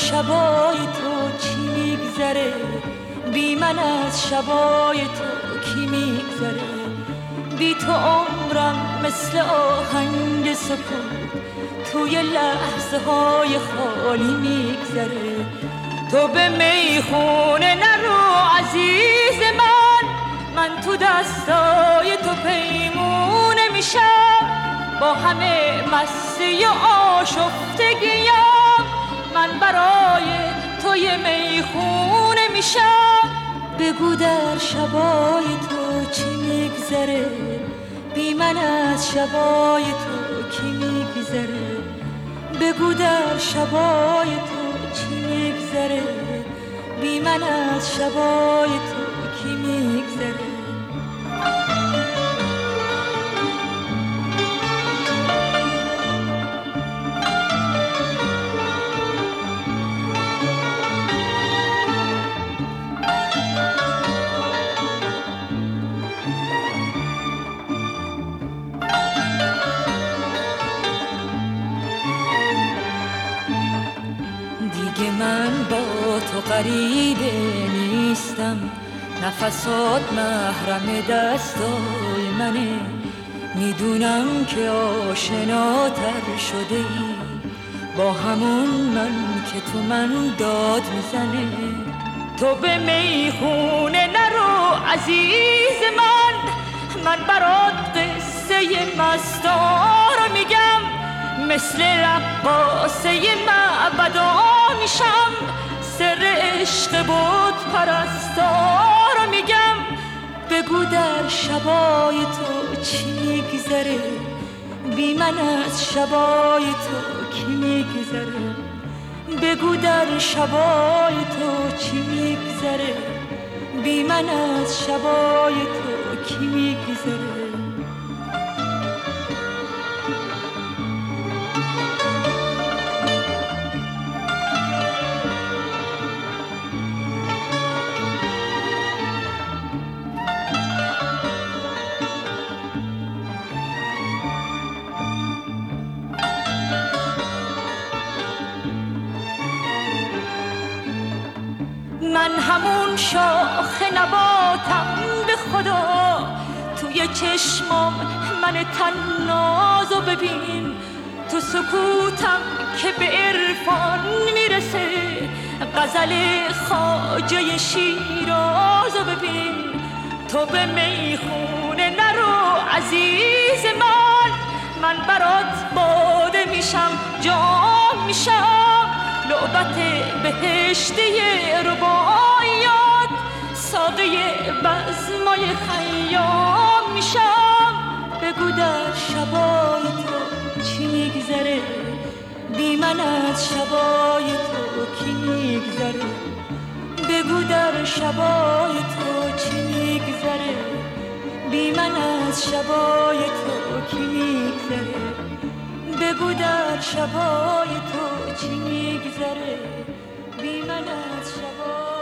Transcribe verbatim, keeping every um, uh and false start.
شبای تو چی میگذره، بی من از شبای تو کی میگذره. بی تو عمرم مثل آهنگ سکوت توی لحظه های خالی میگذره. تو به میخونه نرو عزیز من، من تو دستای تو پیمونه میشم. با همه مستی و آشفتگیم من برای توی میخونه میشم. بگو در شبای تو چی میگذره، بی من از شبای تو کی میگذره. بگو در شبای تو چی میگذره، بی من از شبای تو کی میگذره. دیگه من با تو غریبه نیستم، نفسات محرم دستای منه. میدونم که آشناتر شده ای با همون من که تو من داد میزنه. تو به میخونه نرو عزیز من، من برات قصه مستا رو میگم. مثل رقاصه معبدا میشم، سر عشق بود پرستا رو میگم. بگو در شبای تو چی میگذره، بی من از شبای تو کی میگذره. بگو در شبای تو چی میگذره، بی من از شبای تو کی میگذره. من همون شاخ نباتم به خدا، توی چشمام من تنازو ببین. تو سکوتم که به عرفان میرسه، غزل خواجه شیرازو ببین. تو به میخونه نرو عزیز من، من برات باده میشم جام میشم. لعبت بهشتی رباعیات، ساقه بزمای خیام میشم. بگو در شبای تو چی میگذره، بی من از شبای تو کی میگذره. بگو در شبای تو چی میگذره، بی من از شبای تو کی میگذره. بگو در شبای تو چی میگذره، بی من از شبای